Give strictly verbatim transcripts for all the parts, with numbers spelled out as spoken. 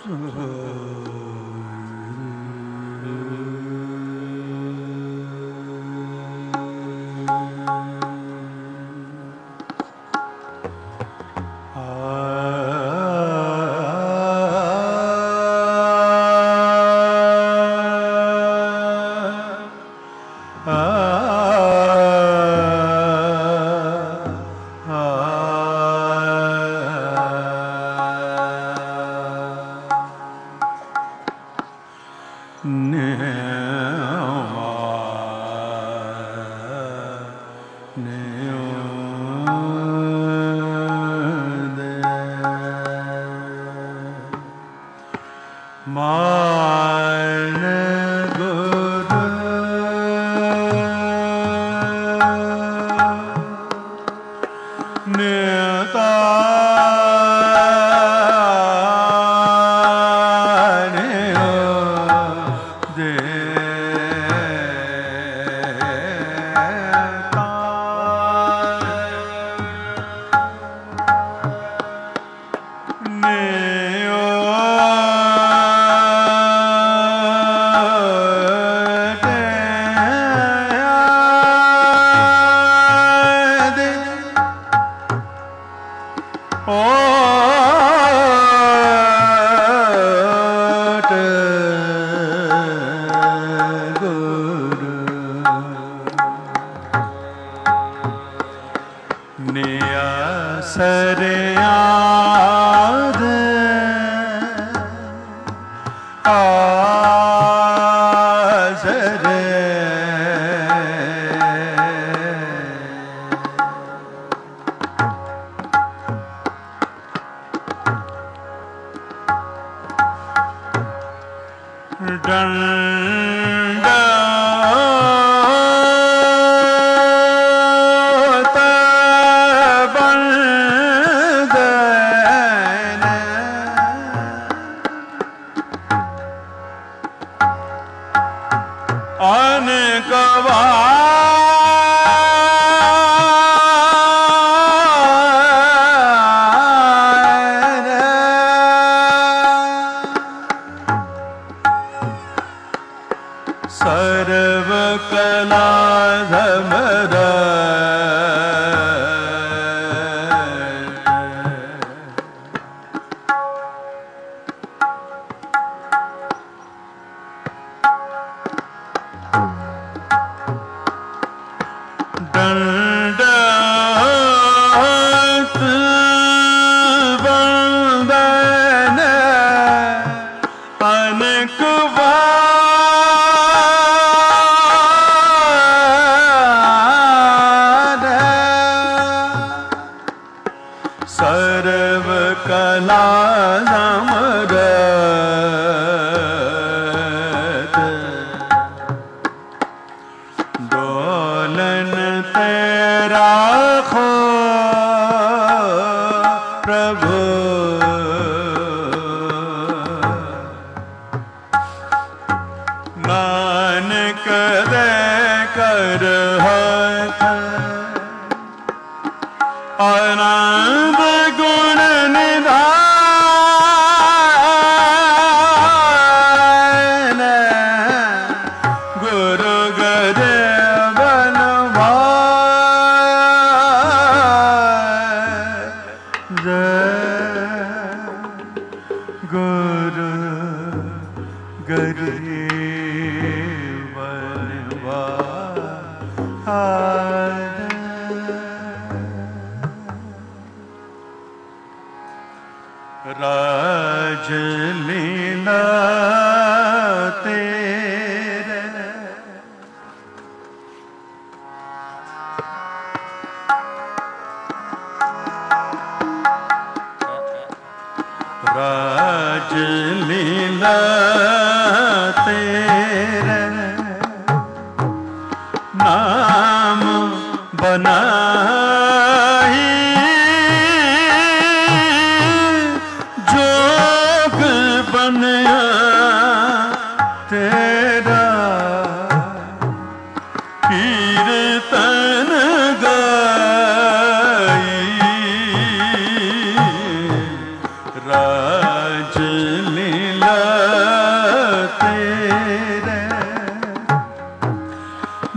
राज लीला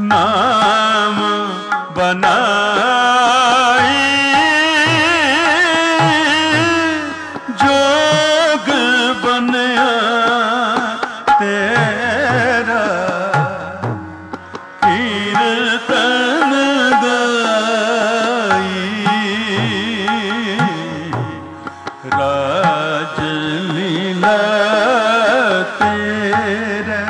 नाम बनाई जोग बनया तेरा कीर्तन गाई राज लीला तेरा।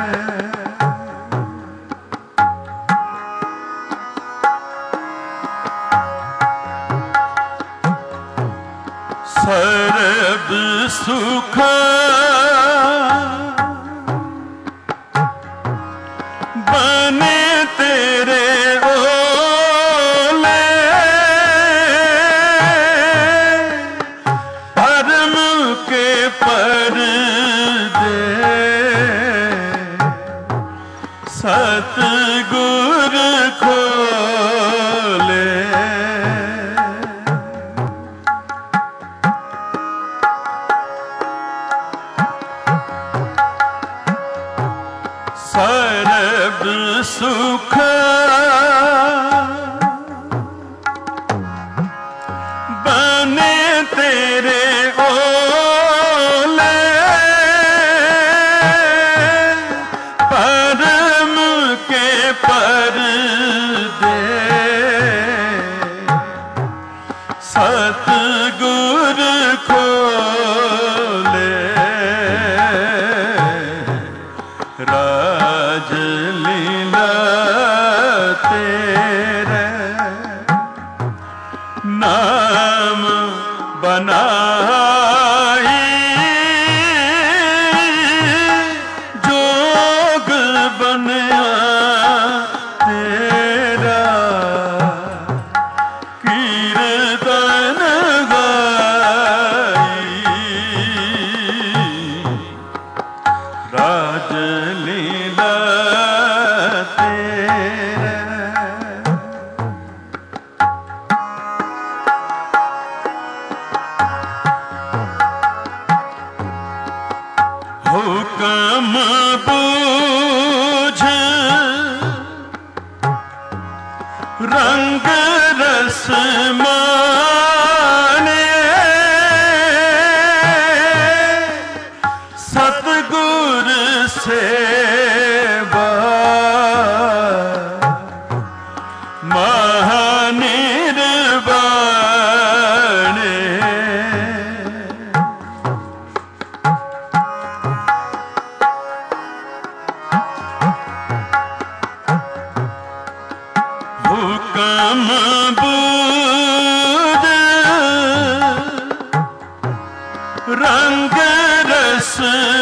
सर्ब सुख बने तेरे ओले परम के परदे सतगुर खोले। सर्ब सुख बने तेरे ओले परम के परदे सतगुर खोले। राज लीला तेरे नाम बनाई जोग बनया तेरा कीर्तन गाई राज लीला तेरा। हुक्म बूझ रंग रस माने सतगुर सेवा महानिर्वाणे। हुक्म बूझ रंग रस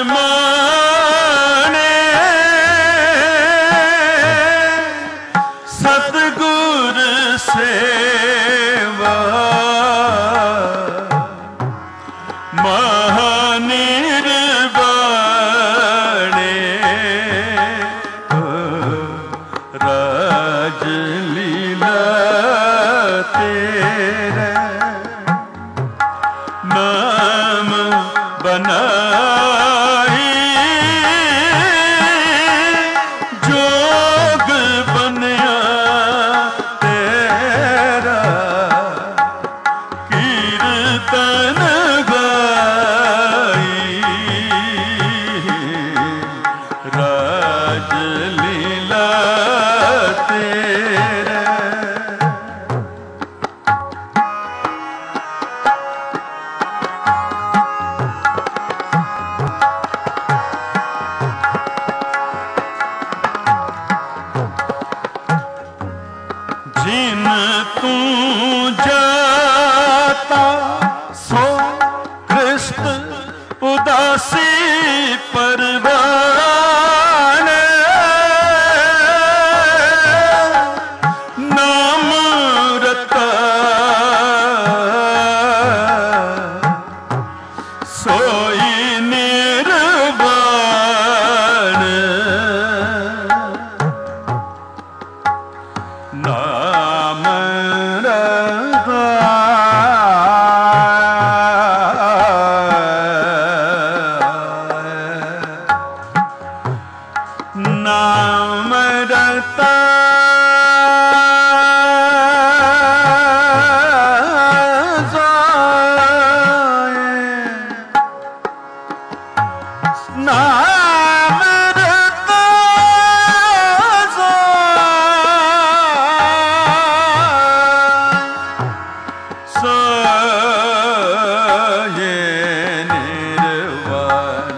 माने सतगुर सेवा महानिर्वाणे। राज लीला तेरा नाम बनाई जोग बनया तेरा कीर्तन गाई राज लीला तेरा। जिन तू जाता सो कृष्ण उदासी परवान नाम रता सोई निर्वाण। नाम रता नाम रता ਨਾਮ ਰਤਾ ਸੋਏ ਨਿਰਵਾਣ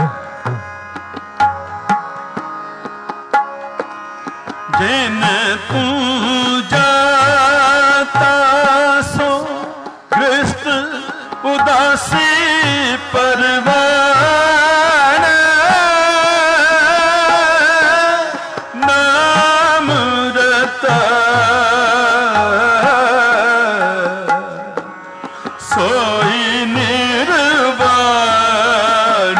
ਜਿਨ ਤੂੰ ਜਾਤਾ ਸੋ ਗ੍ਰਸਤ ਉਦਾਸੀ ਪਰਵਾਨ ਨਾਮ ਰਤਾ ਸੋਈ ਨਿਰਵਾਣ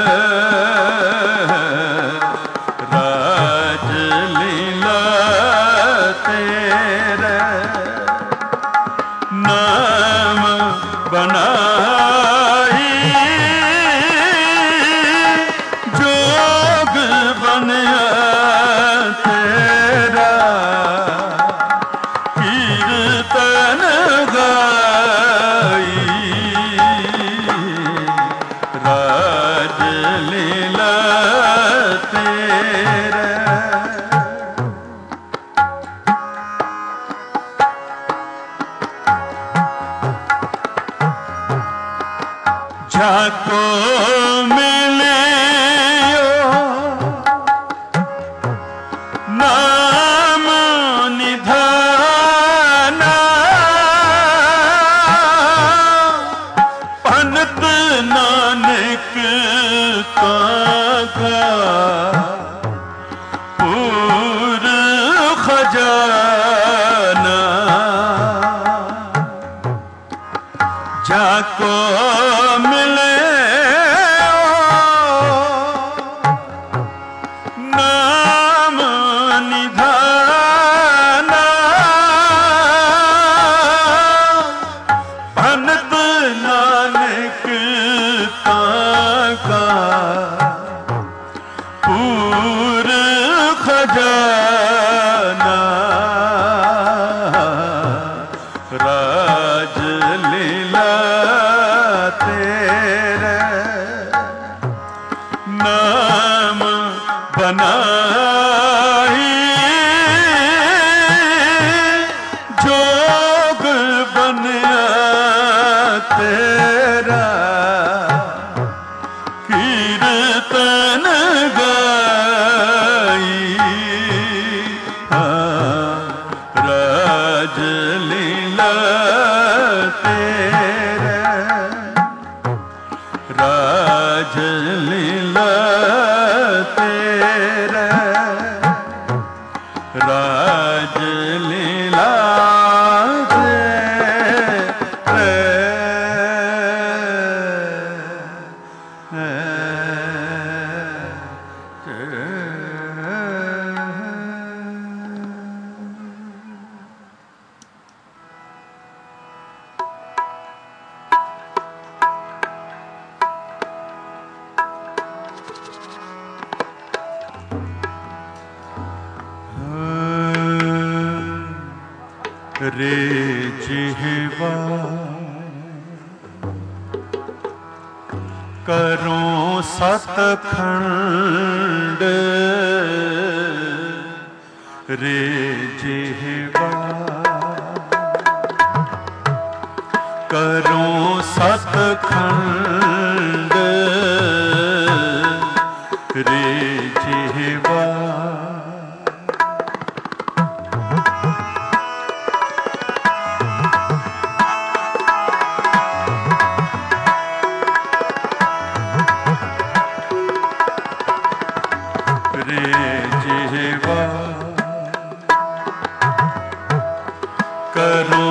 ਰਾਜ ਲੀਲਾ ਤੇਰਾ ਨਾਮ ਬਣਾਈ ਜੋਗ ਬਣਿਆ ਤੇਰਾ ਕੀਰਤਨ ਗਾਈ ਰਾਜ ਲੀਲਾ ਤੇਰਾ जाको मिलियो नाम निधाना पंत नानक काका पूर खजाना जाको मिले नाम निधाना पंत नानक काका पूर खजाना राज लीला तेरे नाम बनाई जोग बनया तेरा कीर्तन गाई हाँ राज लीला तेरा राज लीला तेरा राज लीला रे जिह्वा करो सतखंड रे जिह्वा करो सतखंड रे जिह्वा करो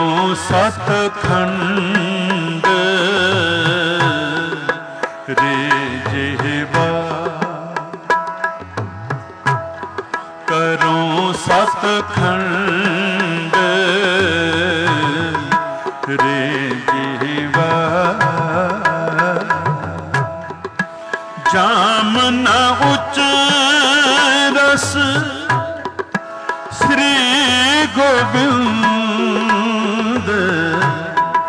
सतखंड रे जिह्वा करो सतखंड रे जिह्वा जाम न उच्च रस श्री गोविंद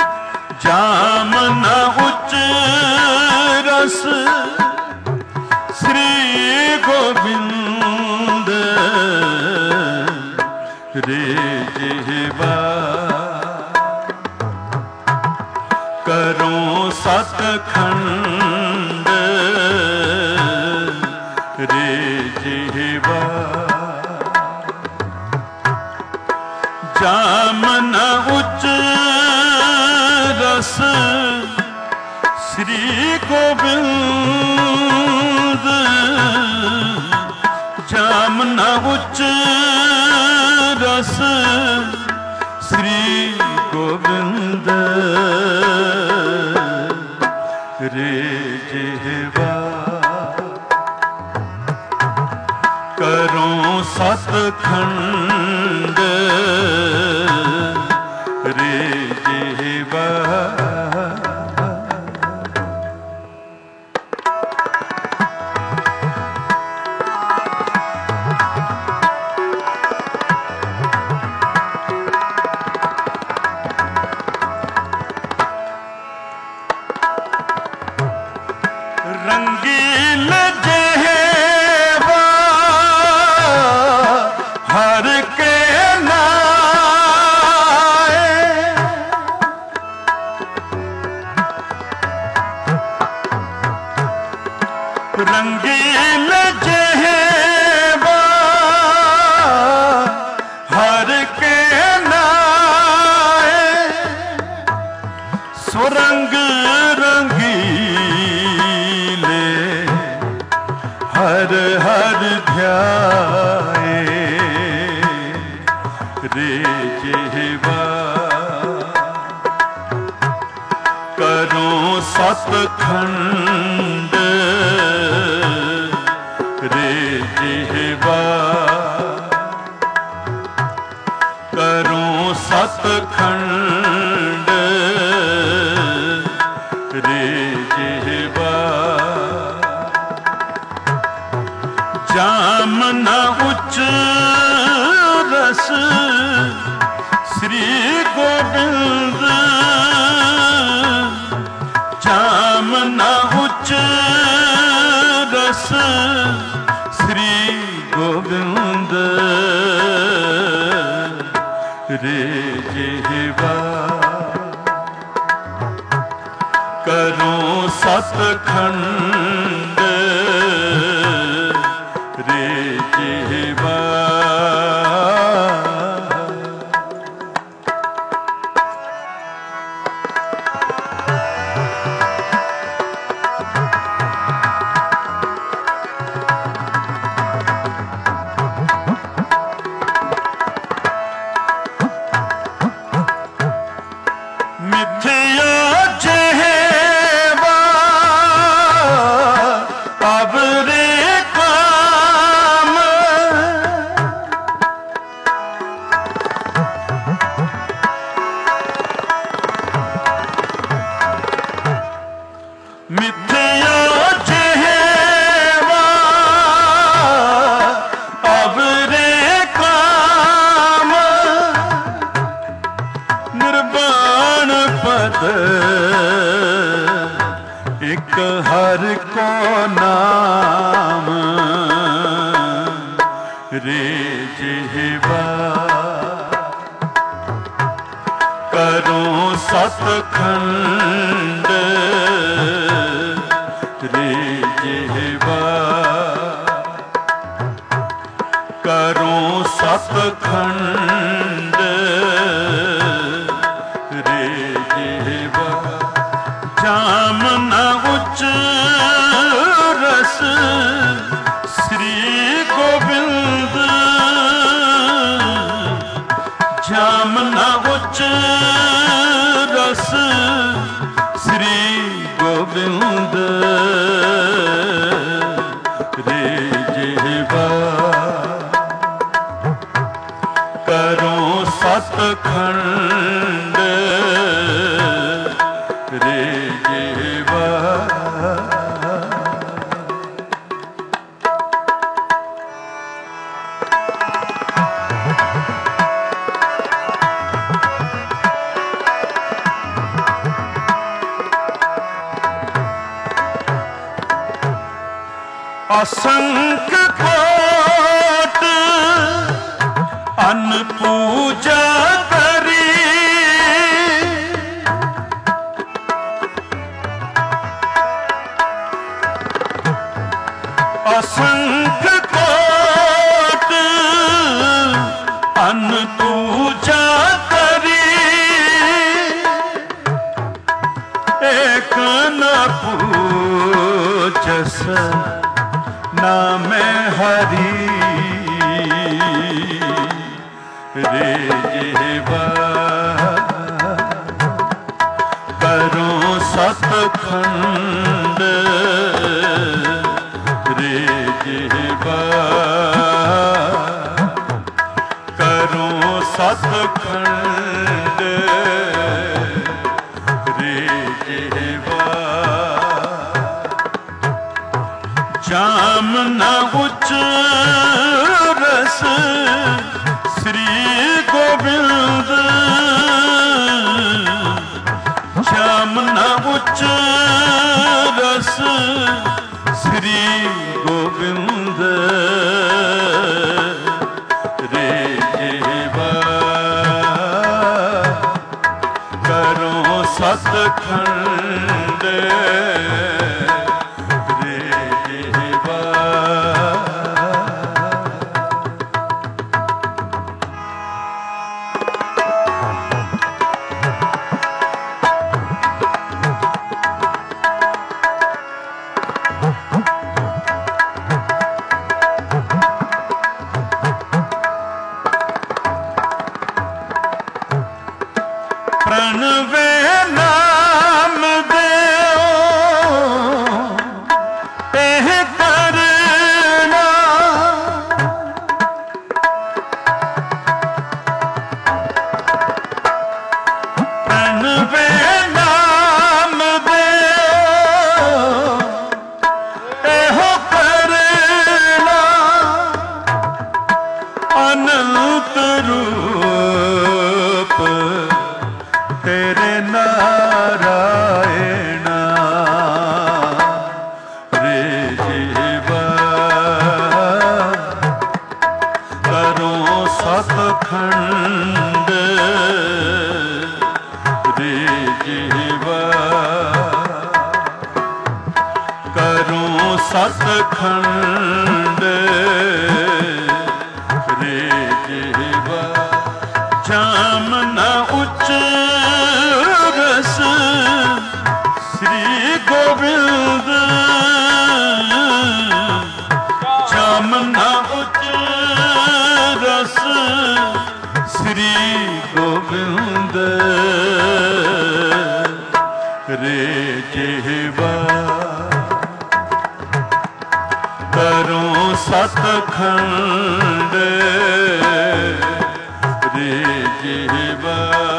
जाम न उच्च रस श्री गोविंद रे जिह्वा करो सतखंड रे जिह्वा जाम न उच्च रस श्री गोविंद जाम न उच्च रस श्री गोविंद रे जिह्वा करो सतखंड रे जिह्वा रंगील जिह्वा हर के नाए रंगील जिह्वा हर के नाए सुरंग रंगीले हर हर ध्याए रे जिह्वा करो सतखंड रे जिह्वा करो सतखंड रे जिह्वा जाम न उच्च रस श्री गोविंद जाम न उच्च रस श्री गोविंद रे जिह्वा करो सतखंड रे जिह्वा मिथ्या जिह्वा अब रे काम मिथ्या जिह्वा अब रे काम निर्वाण पद एक हर को नाम रे जिह्वा करो सतखंड रे जिह्वा करो सतखंड रे जिह्वा जाम न उच्च रस श्री गोविंद जाम न उच्च रस श्री गोविंद रे जिह्वा करो सतखंड रे जिह्वा असंख कोट अन्न पूजा करी, असंख कोट अन्न पूजा करी, एक न पूजस नाम हरि, रे जिह्वा करो सतखंड, रे जिह्वा करो सतखंड, रे जिह्वा जाम न उच्च रस श्री गोविंद, जाम न उच्च रस श्री गोविंद, रे जिह्वा करो सतखंड, प्रणवे नाम देओ एह करना, प्रणवे नाम देओ एह करना, अनंत रूप तेरे नारायण, रे जिह्वा करो सतखंड, रे जिह्वा करो सतखंड, रे जिह्वा जाम न उच्च रस श्री गोविंद, जाम न उच्च रस श्री गोविंद, रे जिह्वा करो सतखंड, रे जिह्वा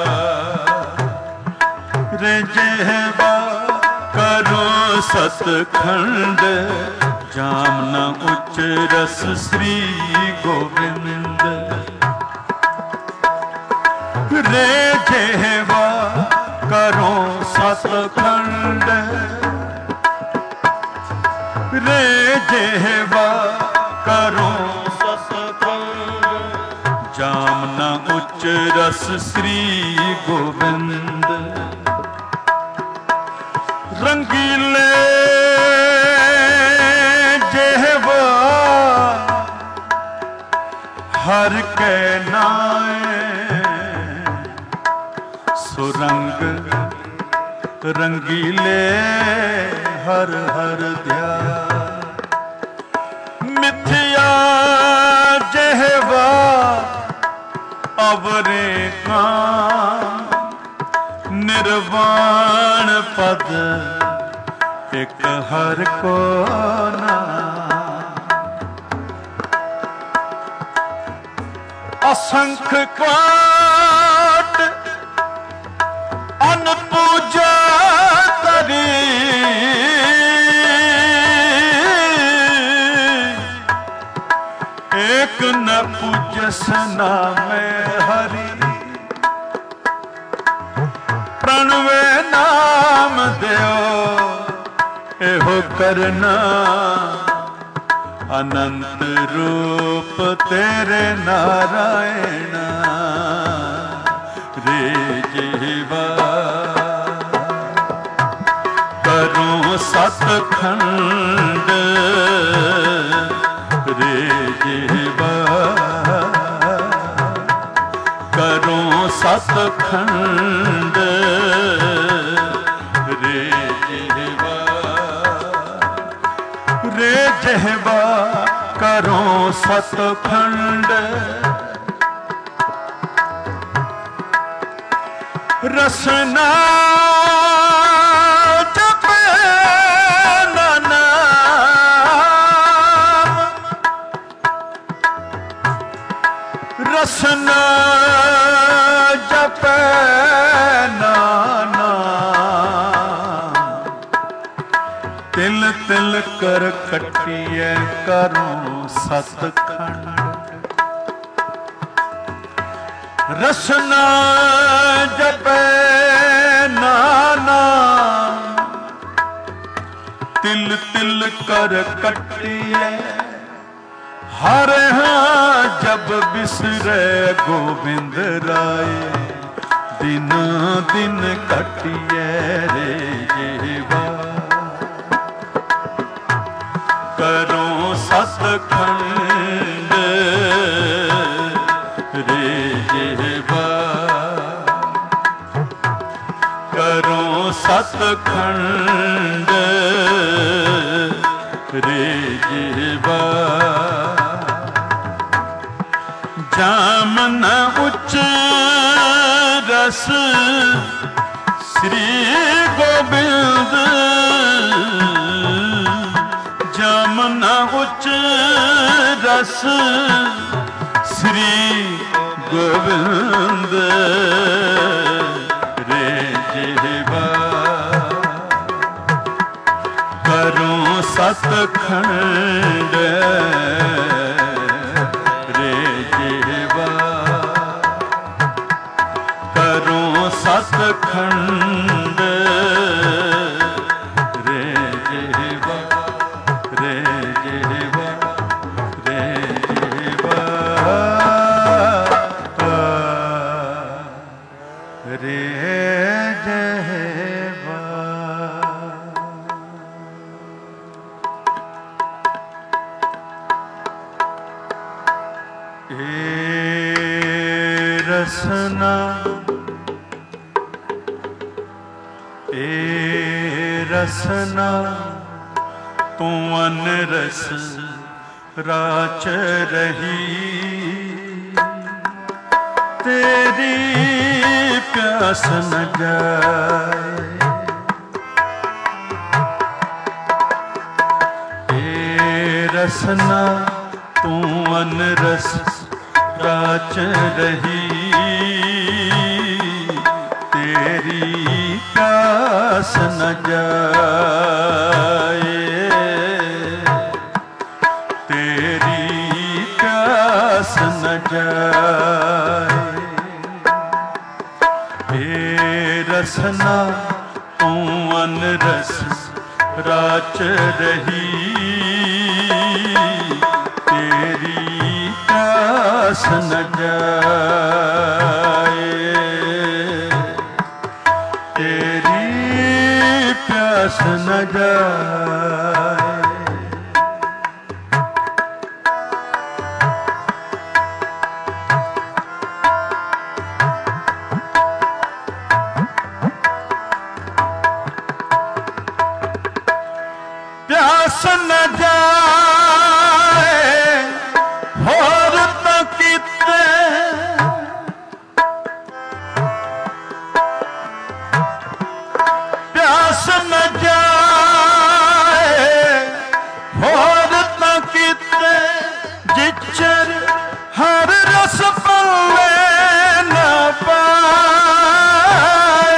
रे जिह्वा करो सतखंड, जाम न उच्च रस श्री गोविंद, रे जिह्वा करो सतखंड, रे जिह्वा करो सतखंड, जाम न उच्च रस श्री गोविंद, रंगीले जिह्वा हर के नाए, सुरंग रंगीले हर हर ध्यान, मिथ्या जिह्वा अवरे का निर्वाण पद, एक हर को नाम, असंख कोट अन्न पूजा करी, एक न पूजस नाम हरि, प्रणवे नाम देओ एहो करना, अनंत रूप तेरे नारायण रे जीवा। करूं सतखंड रे जीवा, करूं सतखंड रे जीवा। रे जीवा करूं सतखंड, रसना जपे ना नाम, रसना जपे ना नाम। तिल तिल कर कटिए करूं सतखंड, रसना जपे ना नाम। तिल तिल कर कटिए हर हाँ जब बिसरे गोविंद राय। दिन दिन कटिए रे जीवा, करूं सतखंड रे जीवा, करूं सतखंड रे जीवा। जाम न उच्च रस श्री गोविंद, जाम न उच्च रस श्री गोविंद रे जीवा। करूं सतखंड रे जीवा, करूं सतखंड रे जीवा, रे जीवा, रे जीवा, रे जीवा। ए रसना ए रसना तू अनरस राच रही। तेरी प्यास न जाए, ए रसना तू अनरस राच रही। तेरी प्यास न जाए, तेरी प्यास न जाए। हे रसना तू अनरस राच रही। तेरी प्यास न जाए, तेरी प्यास न जाए। प्यास न जाए होर तो किते, प्यास न जाए होर तो किते। जिचर हर रस पल्ले न पाए,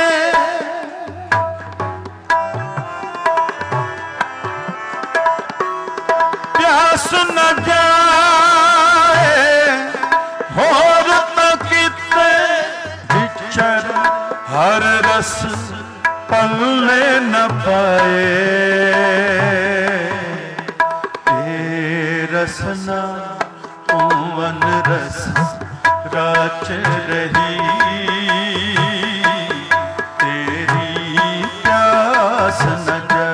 प्यास न जाए होर तो किते। जिचर हर रस पल्ले न पाए। ए रसना तू अनरस राच रही, तेरी प्यास न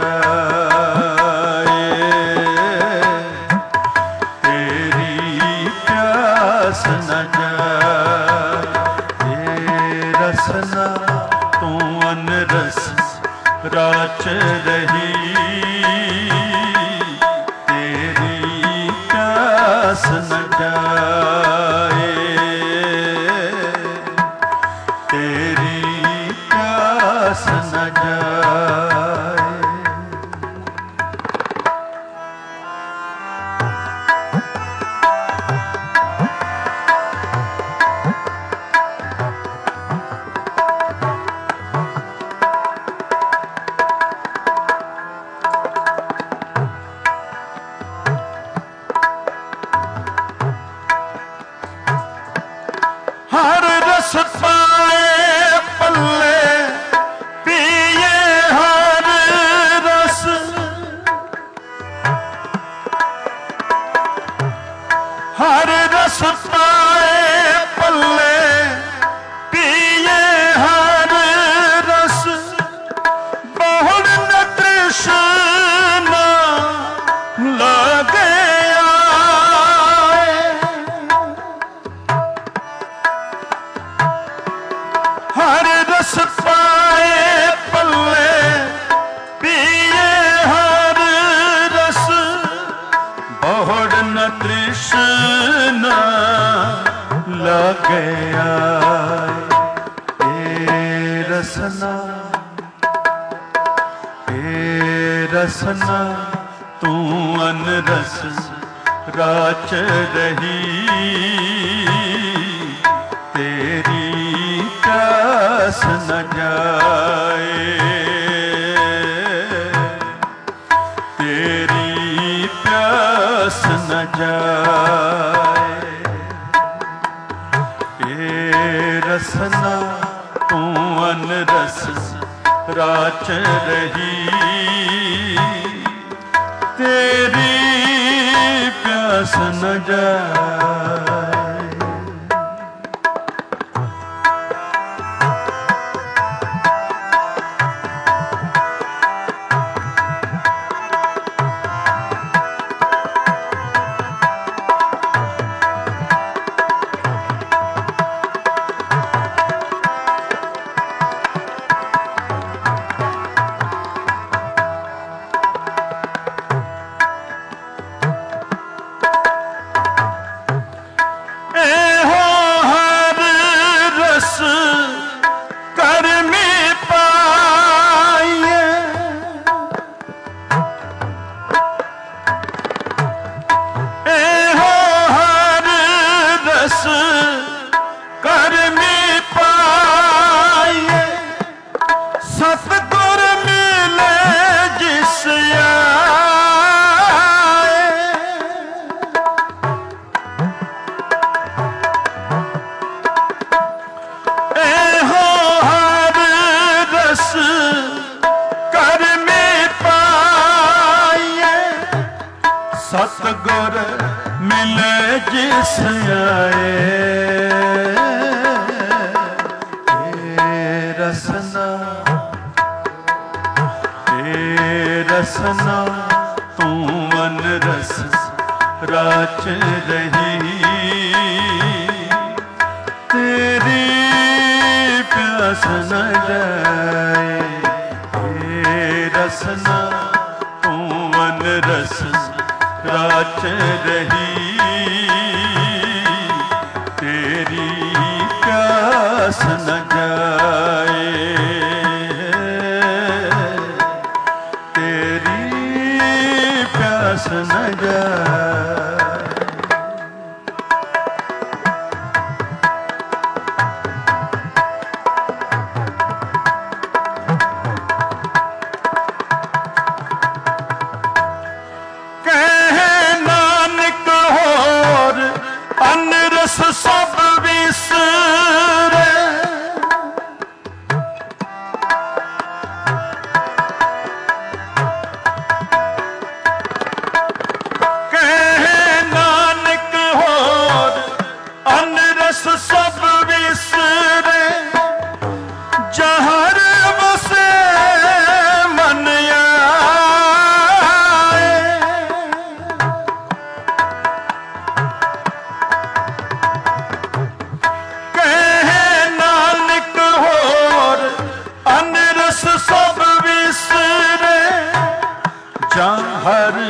जाए, तेरी प्यास न जाए। रसना तू अनरस राच रही, तेरी प्यास न जाए, तेरी प्यास न जाए। हर रस पाए पल्ले पिए हर रस, हर रस पाए पल्ले पिए हर रस, बहुड़ न तृष्णा लगे हर रस पाए पल्ले पिए हर रस, बहुड़ न तृष्णा लगे आए। ए रसना ए रसना तू अनरस राच रही, तेरी प्यास न जाए, तेरी प्यास न जाए। ए रसना तू अनरस राच रही, तेरी प्यास न जाए। सतगुर मिले जिस आए, ए रसना ए रसना तू अनरस राच रही, तेरी प्यास न जाए। ए रसना तू अनरस राच रही, तेरी प्यास न जाए, तेरी प्यास न जाए। अनरस सब विसरे, कहे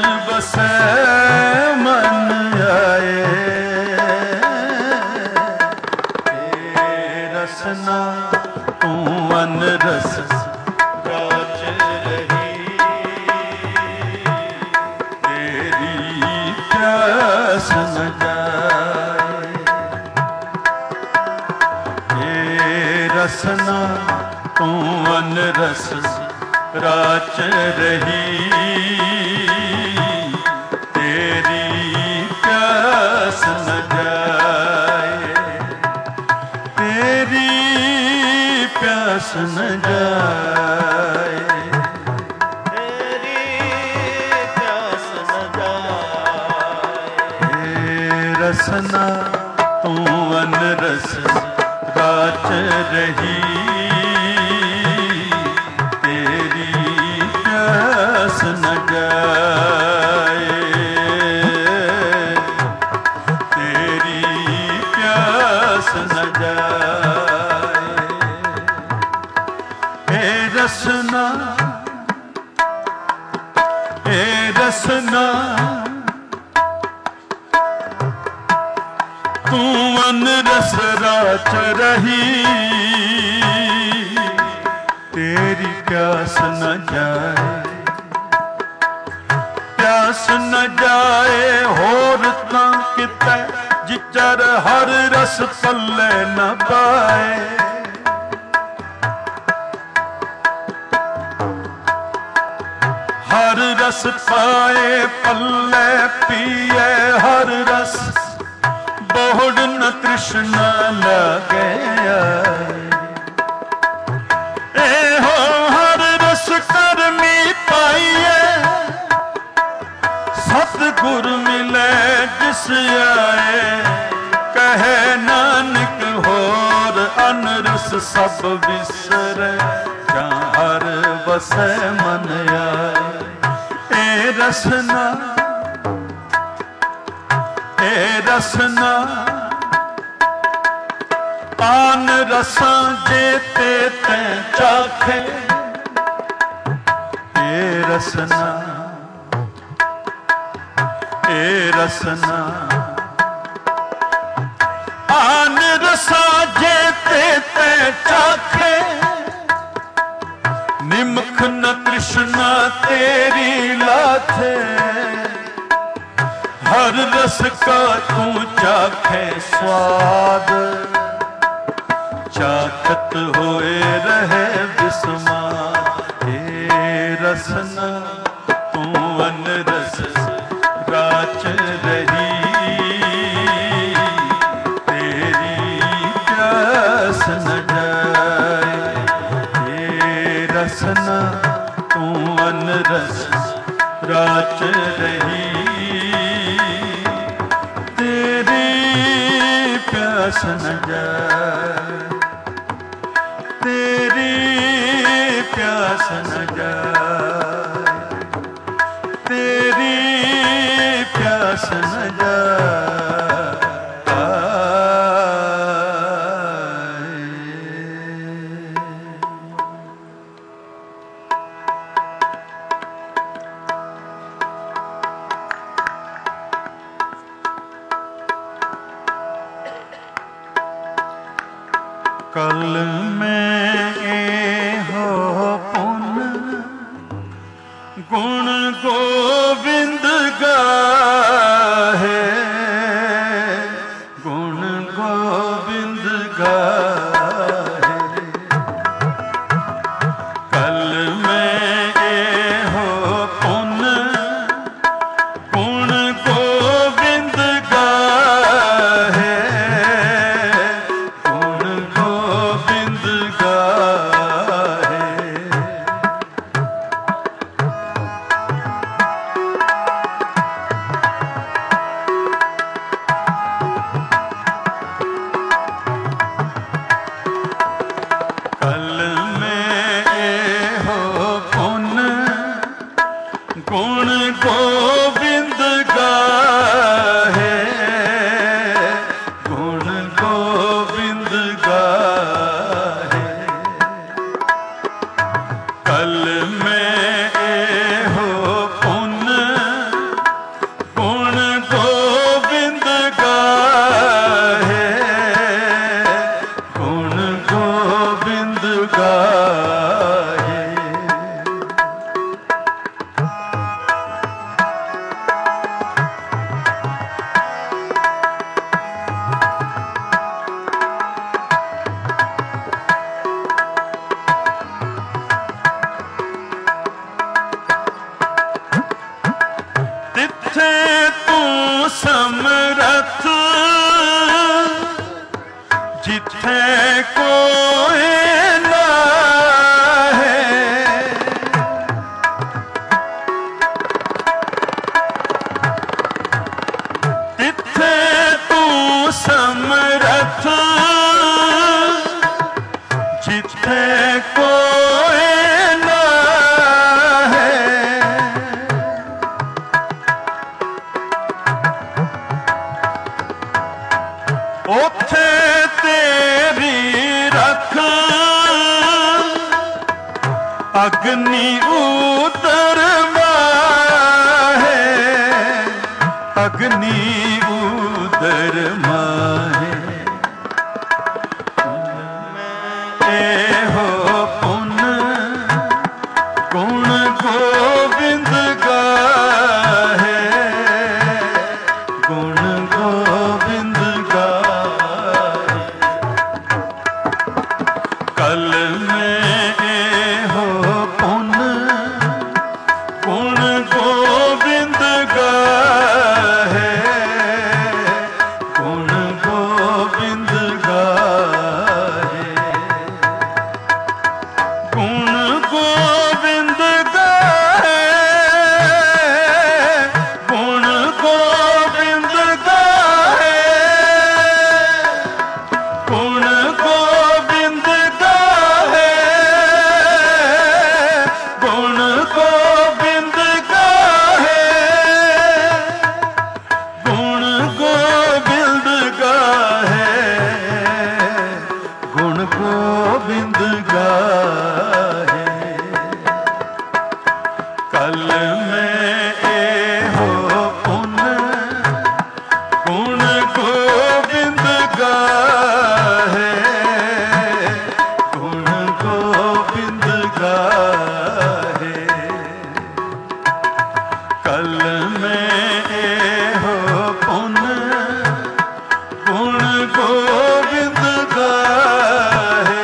बसै मन आए। रसना तू अन रस राज रही, तेरी प्यास न जाए। हे रसना तू अन रस राच रही, तेरी प्यास न जाए। तेरी प्यास न जाए, तेरी प्यास न जाए। हे रसना तू अन रस राच रही, तेरी प्यास न जाए। तेरी प्यास न जाए। हे रसना, हे रसना तू अन रस राच रही, तेरी प्यास न जाए। प्यास न जाए होर तां कितै, जिचर हर रस पल्ले न पाए। हर रस पाए पल्ले पिए हर रस, बोहड़ न तृष्णा लगे। ए हो हर रस करमी पाइए, सतगुर मिले जिस आए। कहे नानक होर अनरस सब बिसरे, जहाँ हर बसे मन आए। ए रसना, ए रसना आन रसां जेते ते चाखे। ए रसना, ए रसना आन रसां जेते ते चाखे। निमख न तृष्णा तेरी लाथे, हर रस का तू चाखे स्वाद। चाखत होए रहे बिस्मार। हे रसना तू अन रस राच रही, तेरी प्यास न जाए। हे रसना तू अन रस राच रही, तेरी प्यास न जाए। तेरी प्यास न जाए, तेरी प्यास न जाए। कल में ए हो पुन गुण गोविंद गाहे, गुण गोविंद गाहे। कल में ए हो पुन गुण गोविंद गाहे, गुण गोविंद ਸਮਰਥ ਜਿੱਥੇ ਕੋਈ ਨਾ ਹੈ, ਤਿੱਥੇ ਤੂੰ ਸਮਰਥ ਜਿੱਥੇ ਕੋਈ ਨਾ ਹੈ। ਉੱਥੇ ਤੇਰੀ ਰੱਖ ਅਗਨੀ ਉਤਰ ਮਾਹੇ, ਅਗਨੀ ਉਦਰ ਮਾਹੇ। ਇਹੋ ਪੁੰਨ ਗੁਣ ਗੋਬਿੰਦ ਗਾਹੇ, ਗੁਣ ਗੋਬਿੰਦ ਗਾਹੇ। ਕਲ ਮੈਂ ਇਹੋ ਪੁੰਨ ਗੁਣ ਗੋਬਿੰਦ ਗਾਹੇ, ਗੁਣ ਗੋਬਿੰਦ ਗਾਹੇ। ਗੁਣ ਗੋਬਿੰਦ ਗਾਹੇ, ਗੁਣ ਗੋਬਿੰਦ ਗਾਹੇ, ਗੁਣ ਗੋਬਿੰਦ ਗਾਹੇ, ਗੁਣ ਗੋਬਿੰਦ ਗਾਹੇ, ਗੁਣ ਗੋਬਿੰਦ ਗਾਹੇ, ਗੁਣ ਗੋਬਿੰਦ ਗਾਹੇ। ਕਲ ਮੈਂ ਇਹੋ ਪੁੰਨ ਗੁਣ ਗੋਬਿੰਦ ਗਾਹੇ, ਗੁਣ ਗੋਬਿੰਦ ਗਾਹੇ। ਕਲ ਮੈਂ ਇਹੋ ਪੁੰਨ ਗੁਣ ਗੋਬਿੰਦ ਗਾਹੇ,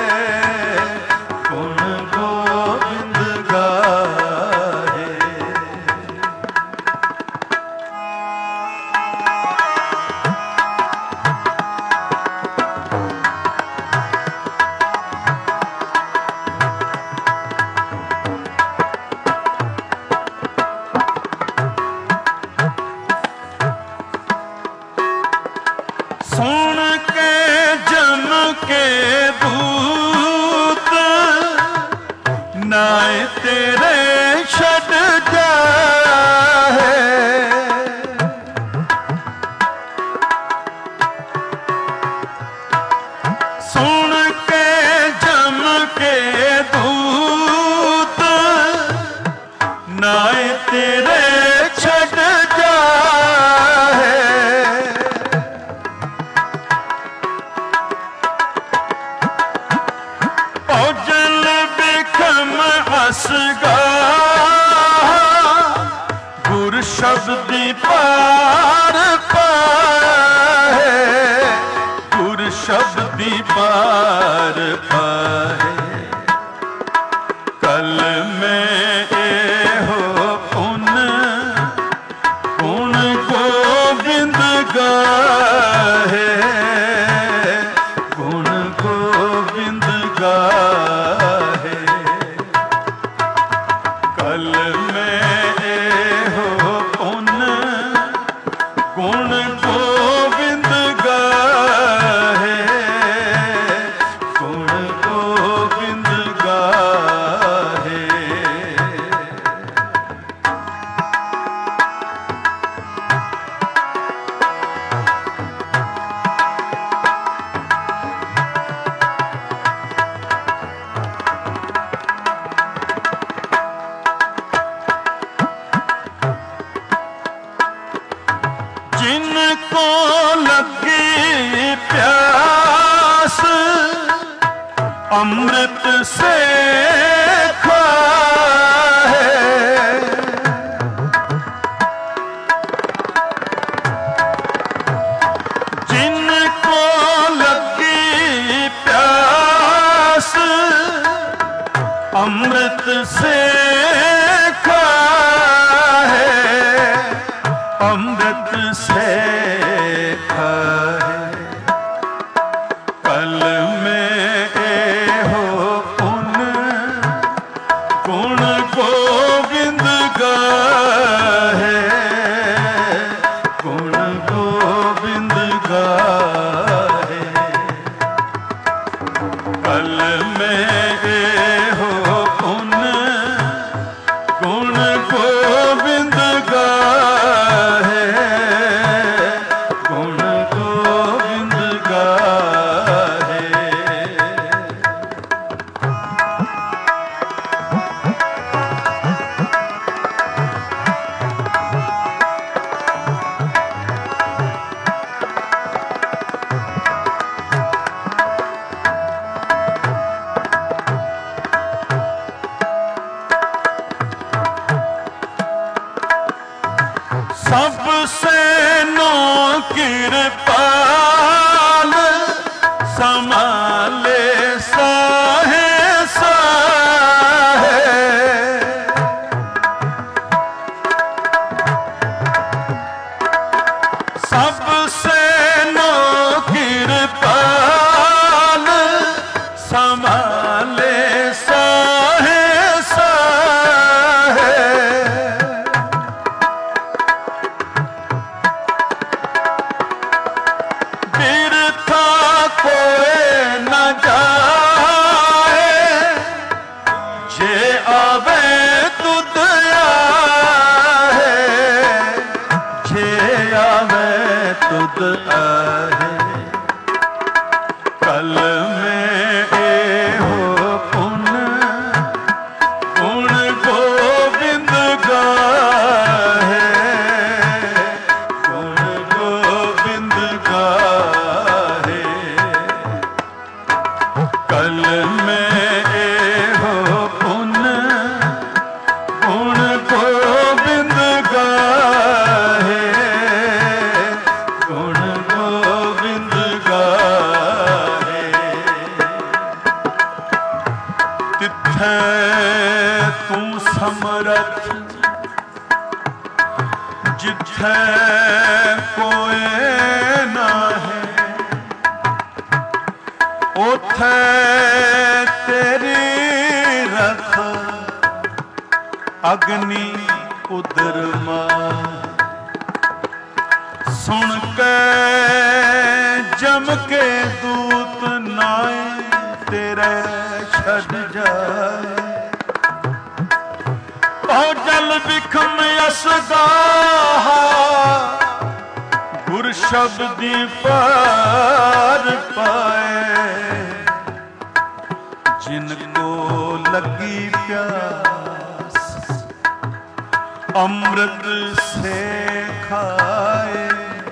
ਗੁਣ ਗੋਬਿੰਦ ਗਾਹੇ। ਸੁਣ ਕੇ ਜਨ ਕੇ ਦੂਤ ਨਾਏ ਤੇਰੇ ਛੱਡ ਜਾਏ, ਸੁਣ ਕੇ ਜਨ ਕੇ ਦੂਤ ਨਾਏ ਤੇਰੇ ਛੱਡ ਜਾਏ। ਭੋਜਨ ਬਿਖਮ ਅਸਗਾ ਗੁਰ ਸ਼ਬਦੀ ਪਾਰ ਪਾਏ, ਗੁਰ ਸ਼ਬਦੀ ਪਾਰ ਪਾਏ। ਕਲ ਮੈਂ ਇਹੋ ਪੁੰਨ ਗੁਣ ਗੋਬਿੰਦ ਗਾਹੇ, ਗੁਣ ਗੋਬਿੰਦ ਗਾਹੇ। ਕਲ ਮੈਂ ਇਹੋ ਪੁੰਨ ਗੁਣ ਗੋਬਿੰਦ ਗਾਹੇ, ਗੁਣ ਗੋਬਿੰਦ ਗਾਹੇ। जिनको लगी प्यास अमृत से खाए, जिनको लगी प्यास अमृत से खाए, अमृत अमृत से खाए कल में हो पुन गुण गोविंद गाहे गुण गोविंद गाहे कल में हो पुन गुण गोविंद गाहे गुण गोविंद गाहे। सबसे नो कृपाल समाले साहे साहे सबसे नो कृपाल समाले साहे साहे तीर्था कोई न जाए जे आवे तुद आहे जे आवे तुद आहे कल में ए हो पुन गुण गोविंद गाहे गुण गोविंद गाहे कल में ए हो पुन गुण गोविंद गाहे गुण गोविंद गाहे। तिथे तू समरथ जिथे कोई ना है उथे तेरी रख अग्नि उदर मां सुन के जम के दूत नाए तेरे छड़ जाए ओ जल बिखम यस गाहा गुर शब्दी पार पाए जिनको लगी प्यास अमृत से खाए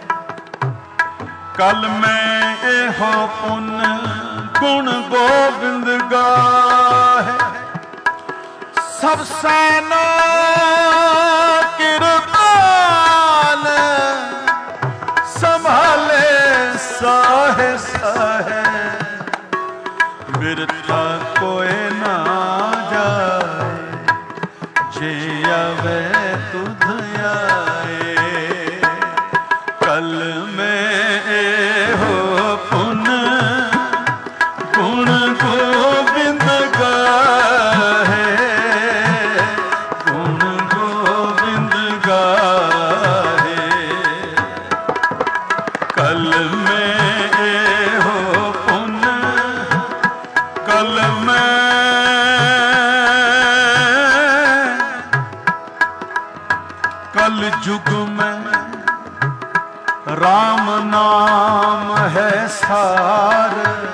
कल में हो पुन गुण गोविंद गाहे सब सैना कृपाल संभाले साहे साहे बिरथा कोई ना जाए जे आवे तुध आए कल में हो पुन गुण गोविंद गाहे गुण गोविंद गाहे कल में हो पुन कल में कल युग में राम नाम है सार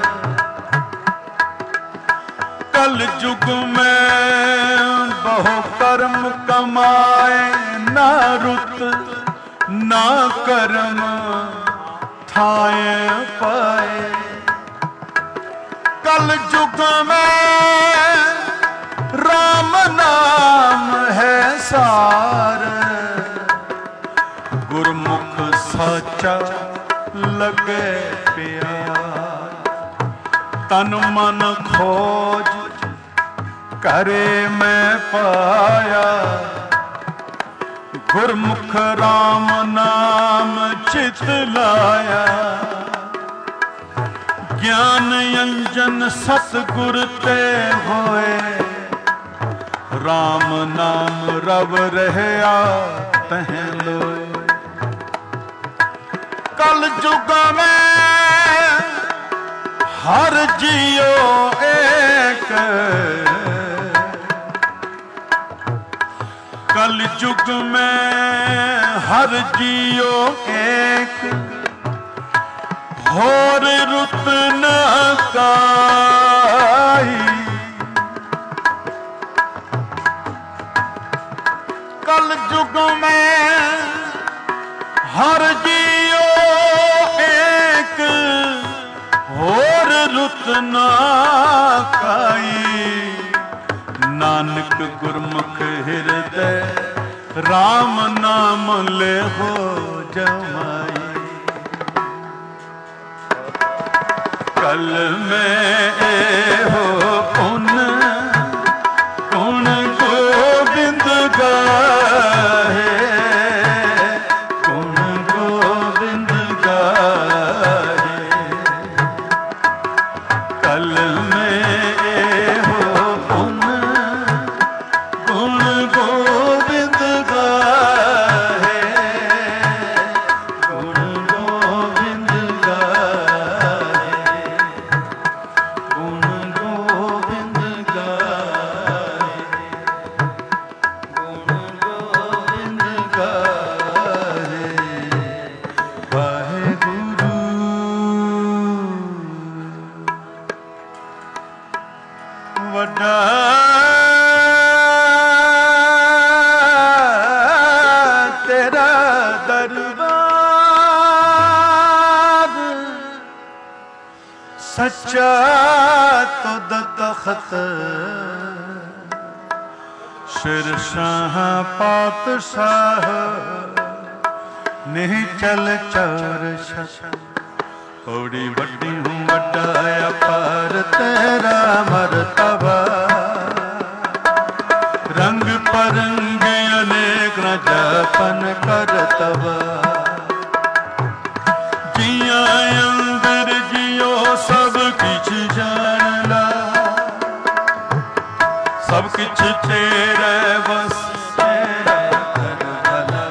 कल युग में बहु कर्म कमाए ना रुत ना कर्म थाए पाए कल युग में राम नाम है सार गुरमुख साचा लगे प्यार तन मन खोज करे मैं पाया ਗੁਰਮੁਖ ਰਾਮ ਨਾਮ ਚਿਤ ਲਾਇਆ। ਗਿਆਨ ਅੰਜਨ ਸਤਿਗੁਰ ਤੇ ਹੋਏ, ਰਾਮ ਨਾਮ ਰਵ ਰਹਿਆ ਤਹ ਲੋਏ। ਕਲ ਜੁਗ ਮੈਂ ਹਰ ਜੀਓ ਏਕ, कल युग में हर जियो एक, होर रुत न काई। कल युग में हर जियो एक, होर रुत न काई। नानक गुरमुख हृदय राम नाम ले हो जमाई। कल में हो पुन गुण गोविंद गाहे, गुण गोविंद गाहे। कल में तेरा दरबार सच्चा तुद तख्त, शेरशाह पातशाह नहीं चल चौर शश। बड़ी बड़ी हूँ बड़ा अपार तेरा मरतबा, रंग परंग अनेक न जपन करतबा। जिया अंदर जियो सब किछ जान ला, सब किछ तेरे बस तेरे घर भला।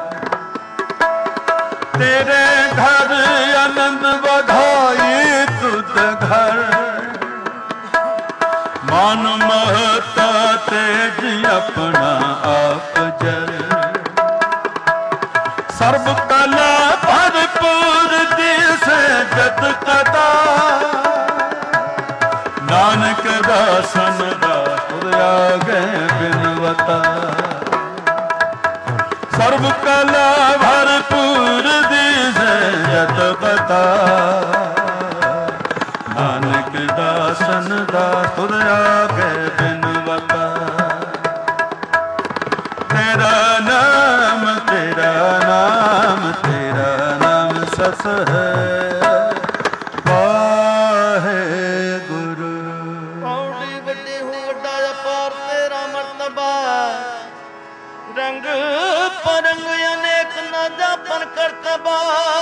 तेरे घर आनंद बधाई तुद घर, मान महता तेज अपना आप जर। सर्व कला भरपूर दिस जत कदा, नानक दासन दास आगे बिनवता। सर्व कला भरपूर दिस जत कदा, नानक दासन दास आगे बिनवता। तेरा नाम तेरा नाम तेरा नाम सस है वाहेगुरु। पौड़ी वड्डी हूँ वड्डा अपार तेरा मर्तबा, रंग परंग अनेक न जापन करतबा।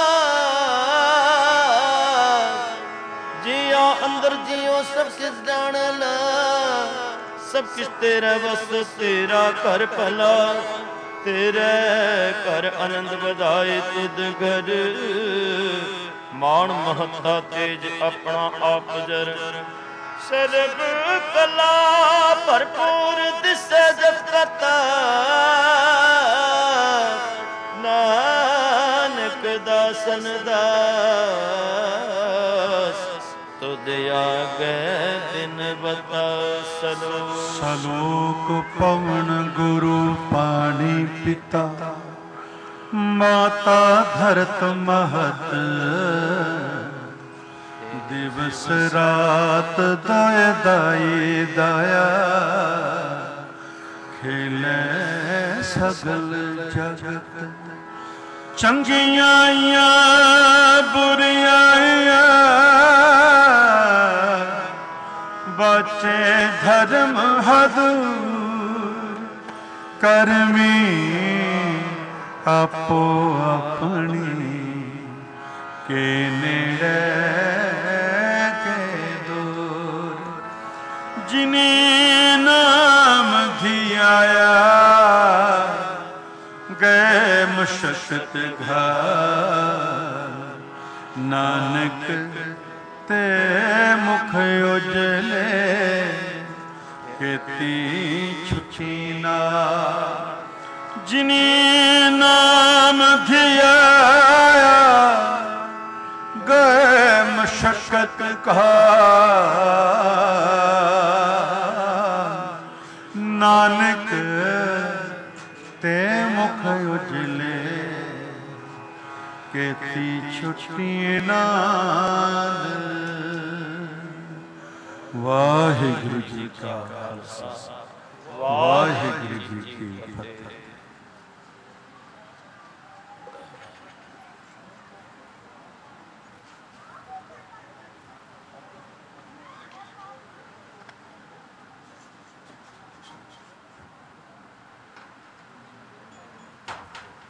जिया अंदर जियो सब किस जान ला, सब किस तेरा बस तेरा कर भला। तेरे कर आनंद बधाए तुद घर, मान महता तेज अपना आप जर। सर्व कला भरपूर दिसे जत कता, नानक दासन दास तुद आगे बिन बता। सलोक सलोक पवन गुरु पानी पिता, माता धरत महत। दिवस रात दाय दाई दाया, खेले सगल जगत। चंगियां बुरियां बचे धर्म हदूर, करमी ਆਪੋ ਆਪਣੀ ਕੇ ਨੇੜੇ ਕੇ ਦੂਰ। ਜਿਨੇ ਨਾਮ ਧਿਆਇਆ ਗਏ ਮੁਸ਼ਕਤ ਘਾਰ। ਨਾਨਕ ਤੇ ਮੁਖ ਉਜਲੇ ਕੀਤੀ ਛੁੱਟੀ ਨਾ। ਜਿਨੇ ਨਾਮ ਧਿਆਇਆ ਗਏ ਮੁਸ਼ਕਤ ਘਾਰ। ਨਾਨਕ ਤੇ ਮੁਖ ਉਜਲੇ ਕੀਤੀ ਛੁੱਟੀ ਨਾਦ। ਵਾਹਿਗੁਰੂ ਜੀ ਕਾ ਖਾਲਸਾ, ਵਾਹਿਗੁਰੂ ਜੀ ਕੀ ਫਤਿਹ।